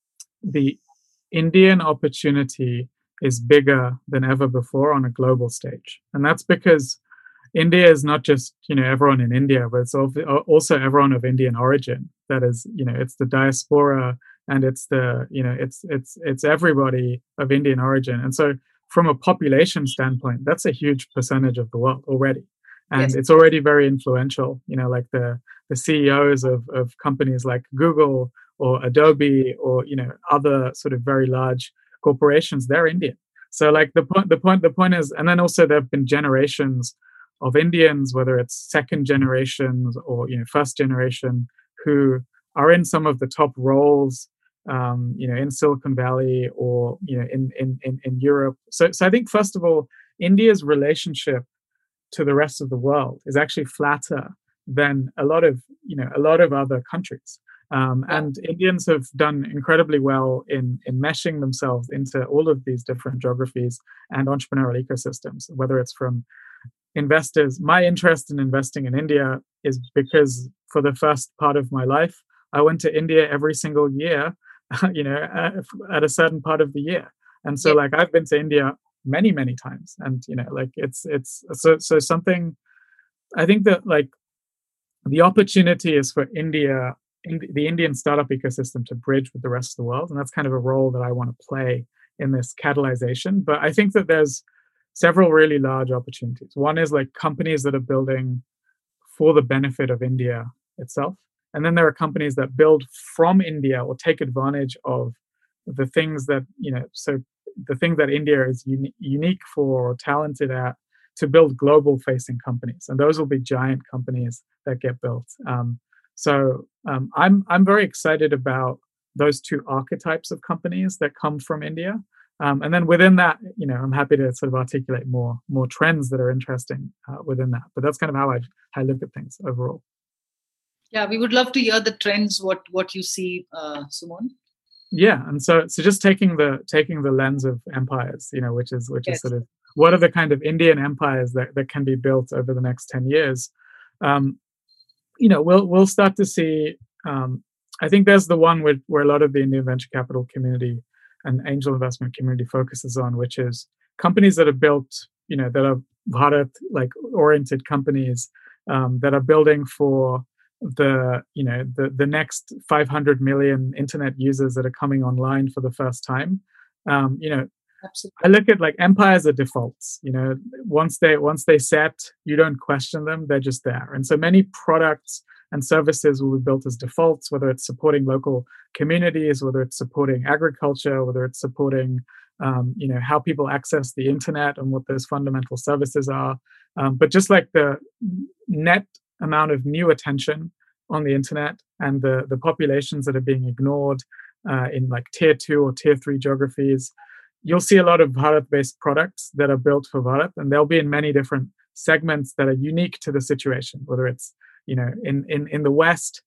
the Indian opportunity is bigger than ever before on a global stage, and that's because India is not just, you know, everyone in India, but it's also everyone of Indian origin. That is, you know, it's the diaspora, and it's the, you know, it's it's it's everybody of Indian origin, and so from a population standpoint, that's a huge percentage of the world already. And yes. It's already very influential. You know, like the the C E Os of, of companies like Google or Adobe or, you know, other sort of very large corporations, they're Indian. So like the point, the point, the point is, and then also there have been generations of Indians, whether it's second generations or, you know, first generation, who are in some of the top roles, um, you know, in Silicon Valley or, you know, in, in, in, in Europe. So, so I think, first of all, India's relationship to the rest of the world is actually flatter than a lot of, you know, a lot of other countries. Um, and Indians have done incredibly well in, in meshing themselves into all of these different geographies and entrepreneurial ecosystems, whether it's from investors. My interest in investing in India is because for the first part of my life, I went to India every single year, you know, at, at a certain part of the year. And so, yeah. like, I've been to India many, many times. And, you know, like, it's, it's, so, so something, I think that, like, the opportunity is for India, in the Indian startup ecosystem, to bridge with the rest of the world. And that's kind of a role that I want to play in this catalyzation. But I think that there's several really large opportunities. One is like companies that are building for the benefit of India itself. And then there are companies that build from India or take advantage of the things that, you know, so the thing that India is uni- unique for or talented at, to build global facing companies. And those will be giant companies that get built. Um, so um, I'm I'm very excited about those two archetypes of companies that come from India. Um, and then within that, you know, I'm happy to sort of articulate more more trends that are interesting uh, within that. But that's kind of how I I look at things overall. Yeah, we would love to hear the trends. What what you see, uh, Sumon? Yeah, and so so just taking the taking the lens of empires, you know, which is which yes. is sort of what are the kind of Indian empires that, that can be built over the next ten years. Um, you know, we'll we'll start to see. Um, I think there's the one where, where a lot of the Indian venture capital community and angel investment community focuses on, which is companies that are built, you know, that are Bharat like oriented companies um, that are building for the, you know, the the next five hundred million internet users that are coming online for the first time. Um, you know, Absolutely. I look at like empires are defaults. You know, once they once they set, you don't question them; they're just there. And so many products and services will be built as defaults, whether it's supporting local communities, whether it's supporting agriculture, whether it's supporting, um, you know, how people access the internet and what those fundamental services are. Um, but just like the net amount of new attention on the internet and the the populations that are being ignored uh, in like tier two or tier three geographies, you'll see a lot of Bharat-based products that are built for Bharat, and they'll be in many different segments that are unique to the situation. Whether it's, you know, in in in the West,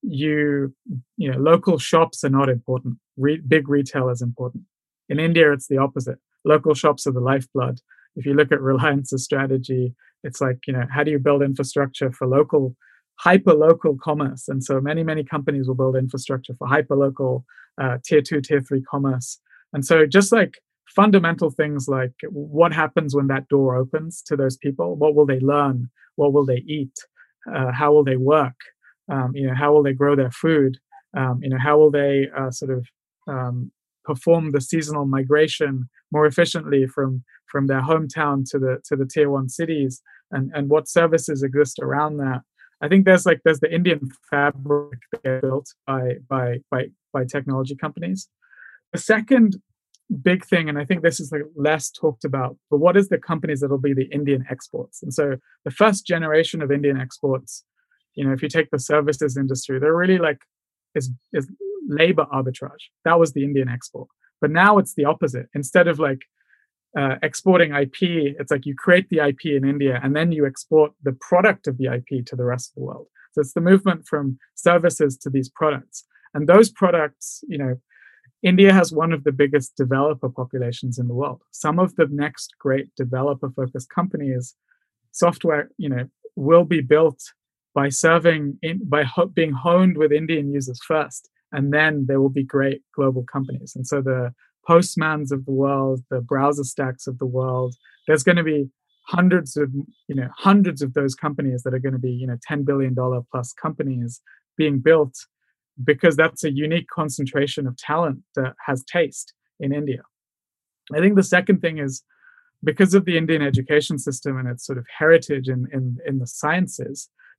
you you know, local shops are not important. Re- big retail is important. In India, it's the opposite. Local shops are the lifeblood. If you look at Reliance's strategy, it's like, you know, how do you build infrastructure for local, hyper-local commerce? And so many, many companies will build infrastructure for hyper-local, uh, tier two, tier three commerce. And so just like fundamental things like what happens when that door opens to those people, what will they learn? What will they eat? Uh, how will they work? Um, you know, how will they grow their food? Um, you know, how will they uh, sort of um, perform the seasonal migration more efficiently from from their hometown to the to the tier one cities, and and what services exist around that? I think there's like there's the Indian fabric built by by by by technology companies. The second big thing, and I think this is like less talked about, but what is the companies that'll be the Indian exports? And so the first generation of Indian exports, you know, if you take the services industry, they're really like is is labor arbitrage. That was the Indian export. But now it's the opposite. Instead of like uh, exporting I P, it's like you create the I P in India and then you export the product of the I P to the rest of the world. So it's the movement from services to these products. And those products, you know, India has one of the biggest developer populations in the world. Some of the next great developer-focused companies, software, you know, will be built by serving in, by ho- being honed with Indian users first, and then there will be great global companies. And so the Postmans of the world, the browser stacks of the world, there's going to be hundreds of, you know, hundreds of those companies that are going to be, you know, ten billion dollars plus companies being built, because that's a unique concentration of talent that has taste in India. I think the second thing is, because of the Indian education system and its sort of heritage in, in, in the sciences,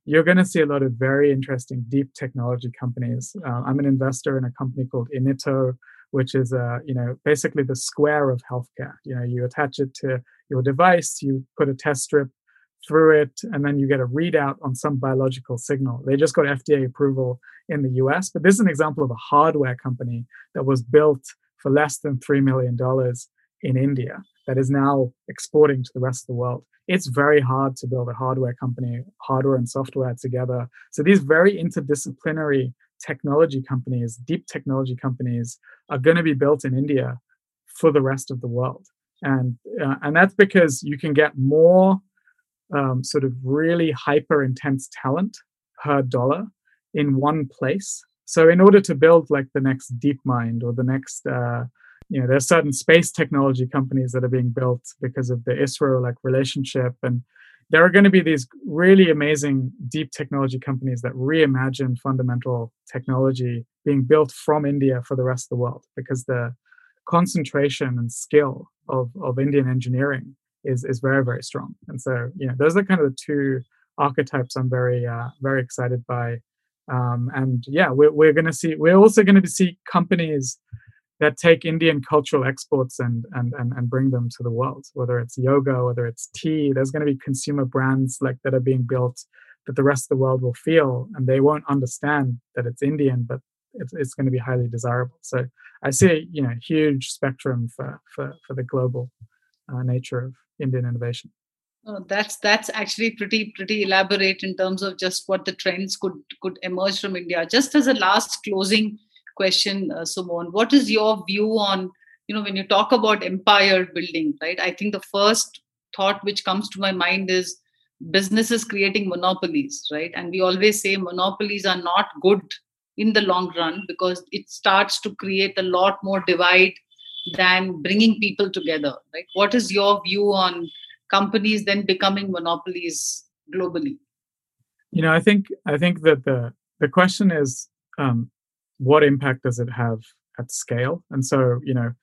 you're going to see a lot of very interesting deep technology companies. Uh, I'm an investor in a company called Inito, which is uh, you know basically the Square of healthcare. You know, you attach it to your device, you put a test strip through it, and then you get a readout on some biological signal. They just got F D A approval in the U S, but this is an example of a hardware company that was built for less than three million dollars in India that is now exporting to the rest of the world. It's very hard to build a hardware company, hardware and software together. So these very interdisciplinary technology companies, deep technology companies, are going to be built in India for the rest of the world. And uh, and that's because you can get more um, sort of really hyper intense talent per dollar in one place. So in order to build like the next DeepMind or the next, uh, you know, there's certain space technology companies that are being built because of the ISRO like relationship. And there are going to be these really amazing deep technology companies that reimagine fundamental technology being built from India for the rest of the world, because the concentration and skill of, of Indian engineering is, is very, very strong. And so, you know, those are kind of the two archetypes I'm very, uh, very excited by. Um, and yeah, we're, we're going to see, we're also going to see companies that take Indian cultural exports and, and and and bring them to the world, whether it's yoga, whether it's tea. There's going to be consumer brands like that are being built that the rest of the world will feel, and they won't understand that it's Indian, but it's, it's going to be highly desirable. So I see, you know, huge spectrum for for, for the global uh, nature of Indian innovation. Oh, that's that's actually pretty pretty elaborate in terms of just what the trends could could emerge from India. Just as a last closing question, uh, Sumon, what is your view on, you know, when you talk about empire building, right? I think the first thought which comes to my mind is businesses creating monopolies, right? And we always say monopolies are not good in the long run because it starts to create a lot more divide than bringing people together, right? What is your view on companies then becoming monopolies globally? You know, I think I think that the the question is, um, what impact does it have at scale? And so, you know,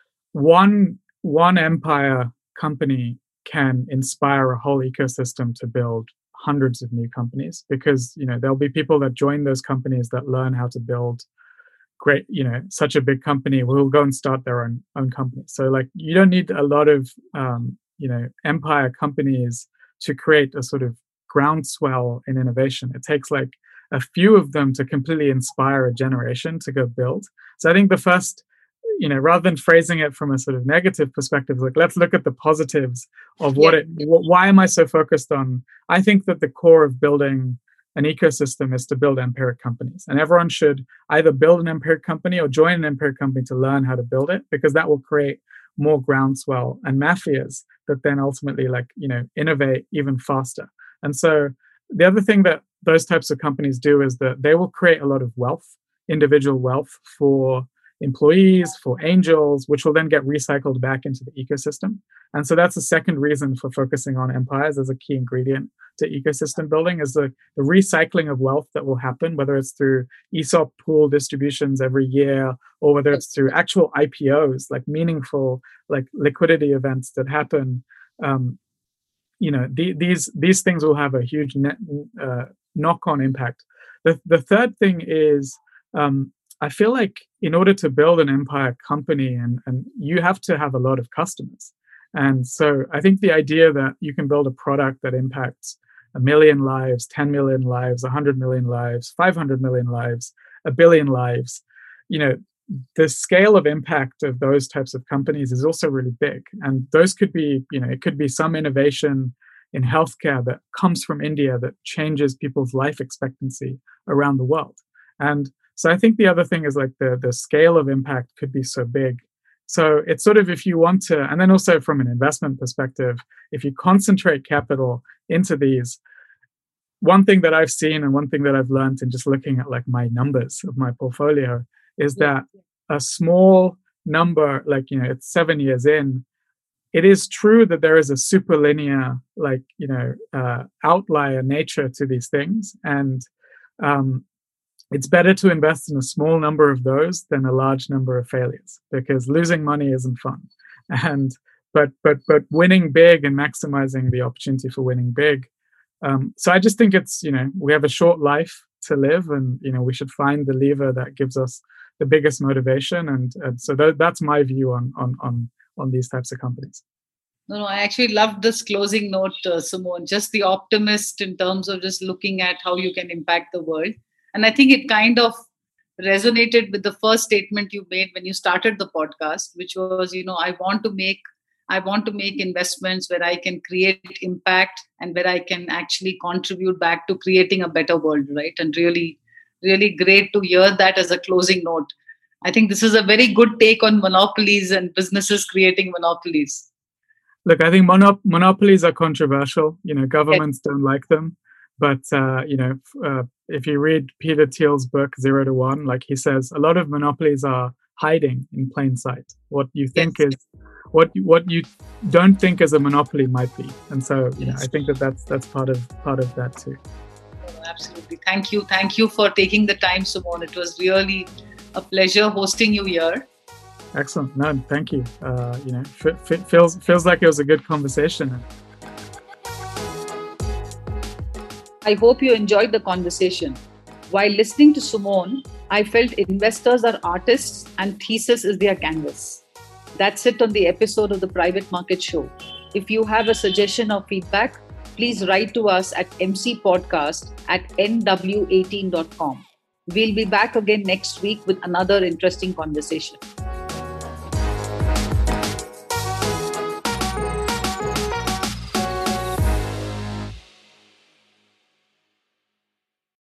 one one empire company can inspire a whole ecosystem to build hundreds of new companies, because, you know, there'll be people that join those companies that learn how to build great, you know, such a big company will go and start their own own company. So like, you don't need a lot of um, you know, empire companies to create a sort of groundswell in innovation. It takes like a few of them to completely inspire a generation to go build. So I think the first, you know, rather than phrasing it from a sort of negative perspective, like, let's look at the positives of what yeah. it, wh- why am I so focused on? I think that the core of building an ecosystem is to build empiric companies. And everyone should either build an empiric company or join an empiric company to learn how to build it, because that will create more groundswell and mafias that then ultimately, like, you know, innovate even faster. And so the other thing that those types of companies do is that they will create a lot of wealth, individual wealth for employees, for angels, which will then get recycled back into the ecosystem. And so that's the second reason for focusing on empires as a key ingredient to ecosystem building, is the, the recycling of wealth that will happen, whether it's through E S O P pool distributions every year, or whether it's through actual I P Os, like meaningful, like liquidity events that happen. Um, you know, the, these these things will have a huge net, uh, knock-on impact. The the third thing is, um, I feel like in order to build an empire company, and, and you have to have a lot of customers. And so I think the idea that you can build a product that impacts a million lives, ten million lives, one hundred million lives, five hundred million lives, a billion lives, you know, the scale of impact of those types of companies is also really big. And those could be, you know, it could be some innovation in healthcare that comes from India that changes people's life expectancy around the world. And so I think the other thing is, like, the, the scale of impact could be so big. So it's sort of, if you want to, and then also from an investment perspective, if you concentrate capital into these, one thing that I've seen and one thing that I've learned in just looking at like my numbers of my portfolio is that a small number, like, you know, it's seven years in, it is true that there is a superlinear, like, you know, uh, outlier nature to these things. And um, it's better to invest in a small number of those than a large number of failures, because losing money isn't fun. And but but but winning big and maximizing the opportunity for winning big Um, so I just think it's, you know, we have a short life to live, and, you know, we should find the lever that gives us the biggest motivation. And, and so that, that's my view on, on, on, on these types of companies. No, no, I actually loved this closing note, uh, Sumon, just the optimist in terms of just looking at how you can impact the world. And I think it kind of resonated with the first statement you made when you started the podcast, which was, you know, I want to make I want to make investments where I can create impact and where I can actually contribute back to creating a better world, right? And really, really great to hear that as a closing note. I think this is a very good take on monopolies and businesses creating monopolies. Look, I think monop- monopolies are controversial. You know, governments yes. don't like them. But, uh, you know, uh, if you read Peter Thiel's book, Zero to One, like he says, a lot of monopolies are hiding in plain sight. What you think yes. is, what what you don't think is a monopoly might be. And so, you yes. know, I think that that's, that's part of part of that too. Oh, absolutely. Thank you. Thank you for taking the time, Sumon. It was really a pleasure hosting you here. Excellent. No, thank you. Uh, you know, f- f- feels feels like it was a good conversation. I hope you enjoyed the conversation. While listening to Sumon, I felt investors are artists and thesis is their canvas. That's it on the episode of the Private Market Show. If you have a suggestion or feedback, please write to us at mcpodcast at n w eighteen dot com. We'll be back again next week with another interesting conversation.